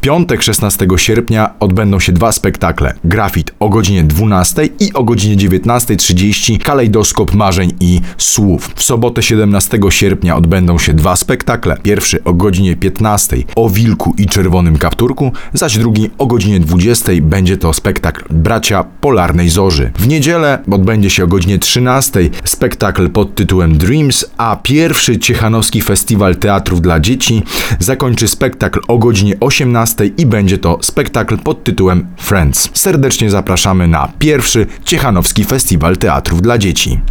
piątek 16 sierpnia odbędą się dwa spektakle. Grafit o godzinie 12 i o godzinie 19:30 Kalejdoskop marzeń i słów. W sobotę 17 sierpnia odbędą się dwa spektakle. Pierwszy o godzinie 15 o Wilku i Czerwonym Kapturku, zaś drugi o godzinie 20 będzie to spektakl Bracia Polarnej Zorzy. W niedzielę odbędzie się o godzinie 13 spektakl pod tytułem Dreams, a pierwszy Ciechanowski Festiwal Teatrów dla Dzieci zakończy spektakl o godzinie 18 i będzie to spektakl pod tytułem Friends. Serdecznie zapraszamy na pierwszy Ciechanowski Festiwal Teatrów dla Dzieci.